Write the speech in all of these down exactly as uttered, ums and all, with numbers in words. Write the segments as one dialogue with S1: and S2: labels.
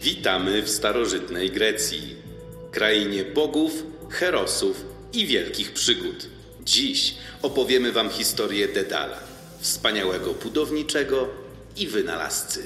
S1: Witamy w starożytnej Grecji, krainie bogów, herosów i wielkich przygód. Dziś opowiemy wam historię Dedala, wspaniałego budowniczego i wynalazcy.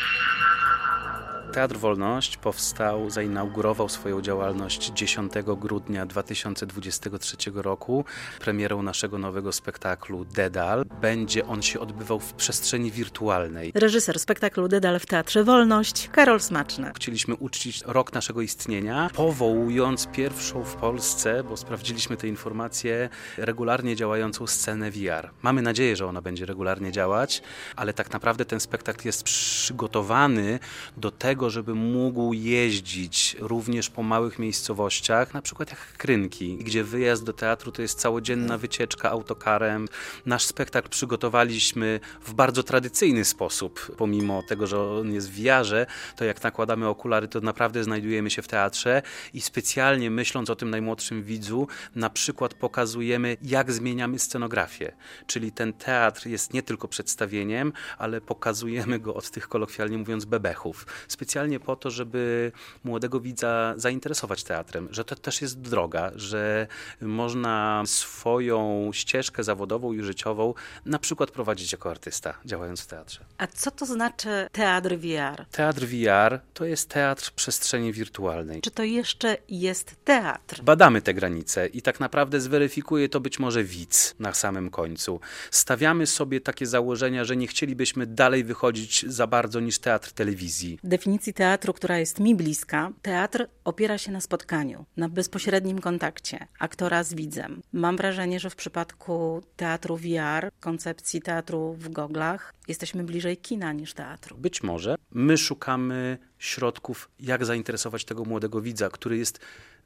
S2: Teatr Wolność powstał, zainaugurował swoją działalność dziesiątego grudnia dwa tysiące dwudziestego trzeciego roku premierą naszego nowego spektaklu Dedal. Będzie on się odbywał w przestrzeni wirtualnej.
S3: Reżyser spektaklu Dedal w Teatrze Wolność, Karol Smaczny.
S2: Chcieliśmy uczcić rok naszego istnienia, powołując pierwszą w Polsce, bo sprawdziliśmy te informacje, regularnie działającą scenę V R. Mamy nadzieję, że ona będzie regularnie działać, ale tak naprawdę ten spektakl jest przygotowany do tego, żeby mógł jeździć również po małych miejscowościach, na przykład jak Krynki, gdzie wyjazd do teatru to jest całodzienna wycieczka autokarem. Nasz spektakl przygotowaliśmy w bardzo tradycyjny sposób, pomimo tego, że on jest w V R-ze, to jak nakładamy okulary, to naprawdę znajdujemy się w teatrze i specjalnie myśląc o tym najmłodszym widzu, na przykład pokazujemy, jak zmieniamy scenografię. Czyli ten teatr jest nie tylko przedstawieniem, ale pokazujemy go od tych, kolokwialnie mówiąc, bebechów. Specjalnie po to, żeby młodego widza zainteresować teatrem, że to też jest droga, że można swoją ścieżkę zawodową i życiową na przykład prowadzić jako artysta, działając w teatrze.
S3: A co to znaczy teatr V R?
S2: Teatr V R to jest teatr przestrzeni wirtualnej.
S3: Czy to jeszcze jest teatr?
S2: Badamy te granice i tak naprawdę zweryfikuje to być może widz na samym końcu. Stawiamy sobie takie założenia, że nie chcielibyśmy dalej wychodzić za bardzo niż teatr telewizji.
S3: Definicji teatru, która jest mi bliska, teatr opiera się na spotkaniu, na bezpośrednim kontakcie aktora z widzem. Mam wrażenie, że w przypadku teatru V R, koncepcji teatru w goglach, jesteśmy bliżej kina niż teatru.
S2: Być może. My szukamy środków, jak zainteresować tego młodego widza, który jest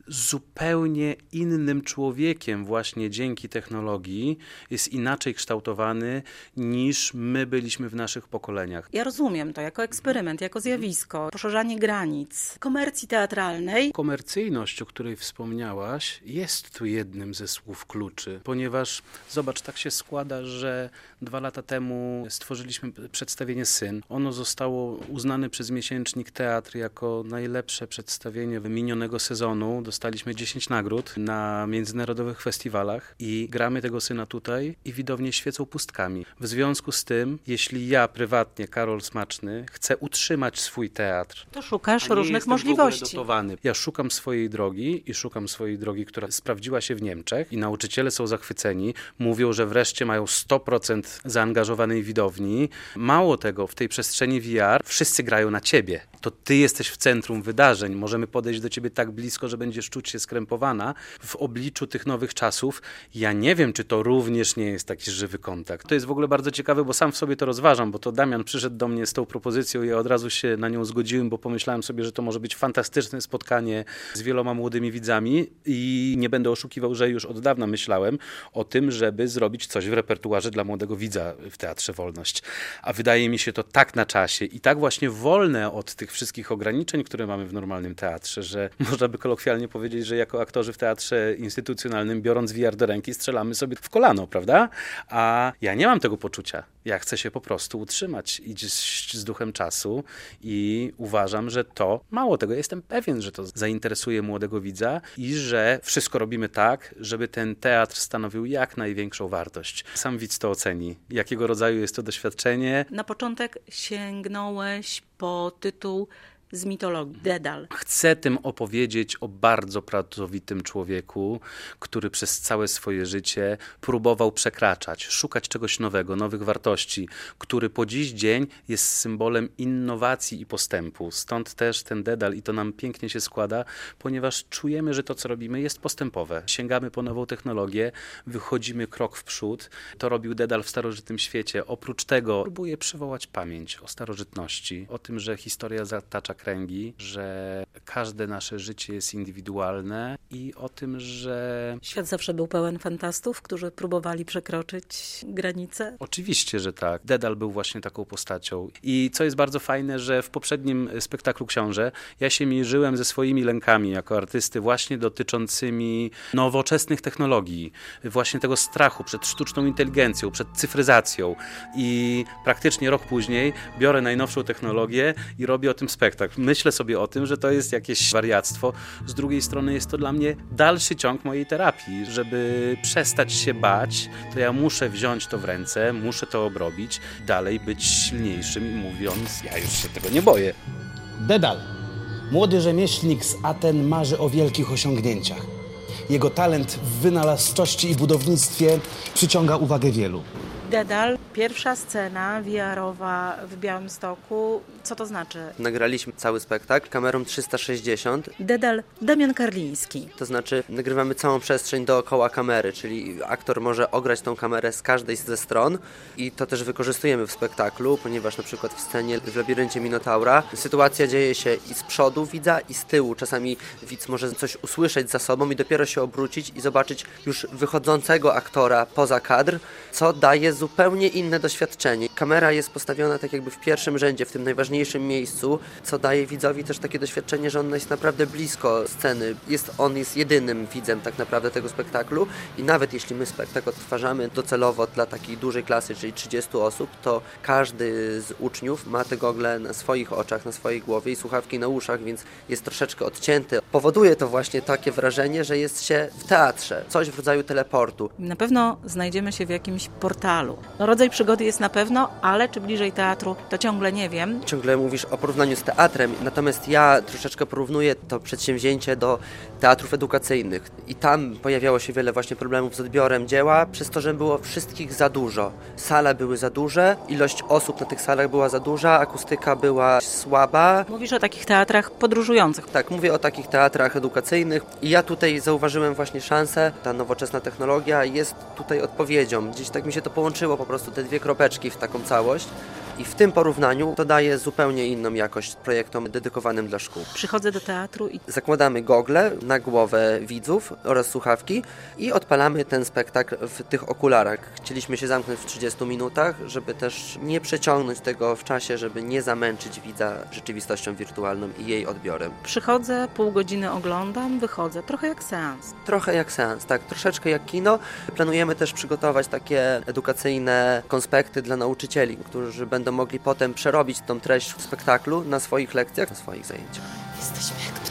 S2: zupełnie innym człowiekiem właśnie dzięki technologii, jest inaczej kształtowany niż my byliśmy w naszych pokoleniach.
S3: Ja rozumiem to jako eksperyment, jako zjawisko, poszerzanie granic komercji teatralnej.
S2: Komercyjność, o której wspomniałaś, jest tu jednym ze słów kluczy, ponieważ zobacz, tak się składa, że dwa lata temu stworzyliśmy przedstawienie Syn. Ono zostało uznane przez miesięcznik Teatr jako najlepsze przedstawienie minionego sezonu. Dostaliśmy dziesięć nagród na międzynarodowych festiwalach i gramy tego Syna tutaj i widownie świecą pustkami. W związku z tym, jeśli ja prywatnie, Karol Smaczny, chcę utrzymać swój teatr,
S3: to szukasz
S2: a nie
S3: różnych
S2: jestem
S3: możliwości.
S2: W ogóle dotowany. Ja szukam swojej drogi i szukam swojej drogi, która sprawdziła się w Niemczech i nauczyciele są zachwyceni. Mówią, że wreszcie mają sto procent zaangażowanej widowni. Mało tego, w tej przestrzeni V R wszyscy grają na ciebie. To ty jesteś w centrum wydarzeń. Możemy podejść do ciebie tak blisko, że będziesz czuć się skrępowana w obliczu tych nowych czasów. Ja nie wiem, czy to również nie jest taki żywy kontakt. To jest w ogóle bardzo ciekawe, bo sam w sobie to rozważam, bo to Damian przyszedł do mnie z tą propozycją i ja od razu się na nią zgodziłem, bo pomyślałem sobie, że to może być fantastyczne spotkanie z wieloma młodymi widzami i nie będę oszukiwał, że już od dawna myślałem o tym, żeby zrobić coś w repertuarze dla młodego widza w Teatrze Wolność. A wydaje mi się to tak na czasie i tak właśnie wolne od tych wszystkich ograniczeń, które mamy w normalnym teatrze, że można by kolokwialnie powiedzieć, że jako aktorzy w teatrze instytucjonalnym, biorąc V R do ręki, strzelamy sobie w kolano, prawda? A ja nie mam tego poczucia. Ja chcę się po prostu utrzymać, iść z duchem czasu i uważam, że to, mało tego, jestem pewien, że to zainteresuje młodego widza i że wszystko robimy tak, żeby ten teatr stanowił jak największą wartość. Sam widz to oceni. Jakiego rodzaju jest to doświadczenie?
S3: Na początek sięgnąłeś po tytuł z mitologii, Dedal.
S2: Chcę tym opowiedzieć o bardzo pracowitym człowieku, który przez całe swoje życie próbował przekraczać, szukać czegoś nowego, nowych wartości, który po dziś dzień jest symbolem innowacji i postępu. Stąd też ten Dedal i to nam pięknie się składa, ponieważ czujemy, że to, co robimy, jest postępowe. Sięgamy po nową technologię, wychodzimy krok w przód. To robił Dedal w starożytnym świecie. Oprócz tego próbuje przywołać pamięć o starożytności, o tym, że historia zatacza kręgi, że każde nasze życie jest indywidualne i o tym, że...
S3: Świat zawsze był pełen fantastów, którzy próbowali przekroczyć granice?
S2: Oczywiście, że tak. Dedal był właśnie taką postacią. I co jest bardzo fajne, że w poprzednim spektaklu Książę ja się mierzyłem ze swoimi lękami jako artysty właśnie dotyczącymi nowoczesnych technologii, właśnie tego strachu przed sztuczną inteligencją, przed cyfryzacją. I praktycznie rok później biorę najnowszą technologię i robię o tym spektakl. tak myślę sobie o tym, że to jest jakieś wariactwo. Z drugiej strony jest to dla mnie dalszy ciąg mojej terapii. Żeby przestać się bać, to ja muszę wziąć to w ręce, muszę to obrobić, dalej być silniejszym i mówiąc, ja już się tego nie boję.
S4: Dedal. Młody rzemieślnik z Aten marzy o wielkich osiągnięciach. Jego talent w wynalazczości i budownictwie przyciąga uwagę wielu.
S3: Dedal, pierwsza scena V R-owa w Białymstoku. Co to znaczy?
S5: Nagraliśmy cały spektakl kamerą trzysta sześćdziesiąt.
S3: Dedal, Damian Karliński.
S5: To znaczy nagrywamy całą przestrzeń dookoła kamery, czyli aktor może ograć tą kamerę z każdej ze stron i to też wykorzystujemy w spektaklu, ponieważ na przykład w scenie w Labiryncie Minotaura sytuacja dzieje się i z przodu widza, i z tyłu. Czasami widz może coś usłyszeć za sobą i dopiero się obrócić i zobaczyć już wychodzącego aktora poza kadr, co daje zupełnie inne doświadczenie. Kamera jest postawiona tak jakby w pierwszym rzędzie, w tym najważniejszym miejscu, co daje widzowi też takie doświadczenie, że on jest naprawdę blisko sceny. Jest, on jest jedynym widzem tak naprawdę tego spektaklu i nawet jeśli my spektakl odtwarzamy docelowo dla takiej dużej klasy, czyli trzydziestu osób, to każdy z uczniów ma te gogle na swoich oczach, na swojej głowie i słuchawki na uszach, więc jest troszeczkę odcięty. Powoduje to właśnie takie wrażenie, że jest się w teatrze, coś w rodzaju teleportu.
S3: Na pewno znajdziemy się w jakimś portalu. No, rodzaj przygody jest na pewno, ale czy bliżej teatru, to ciągle nie wiem.
S5: Ciągle mówisz o porównaniu z teatrem, natomiast ja troszeczkę porównuję to przedsięwzięcie do teatrów edukacyjnych i tam pojawiało się wiele właśnie problemów z odbiorem dzieła, przez to, że było wszystkich za dużo. Sale były za duże, ilość osób na tych salach była za duża, akustyka była słaba.
S3: Mówisz o takich teatrach podróżujących.
S5: Tak, mówię o takich teatrach edukacyjnych i ja tutaj zauważyłem właśnie szansę, ta nowoczesna technologia jest tutaj odpowiedzią. Gdzieś tak mi się to połączyło po prostu, te dwie kropeczki w taką całość. I w tym porównaniu to daje zupełnie inną jakość projektom dedykowanym dla szkół.
S3: Przychodzę do teatru i
S5: Zakładamy gogle na głowę widzów oraz słuchawki i odpalamy ten spektakl w tych okularach. Chcieliśmy się zamknąć w trzydziestu minutach, żeby też nie przeciągnąć tego w czasie, żeby nie zamęczyć widza rzeczywistością wirtualną i jej odbiorem.
S3: przychodzę, pół godziny oglądam, wychodzę. Trochę jak seans.
S5: Trochę jak seans, tak, troszeczkę jak kino. Planujemy też przygotować takie edukacyjne konspekty dla nauczycieli, którzy będą mogli potem przerobić tą treść w spektaklu na swoich lekcjach, na swoich zajęciach.
S3: Jesteśmy jak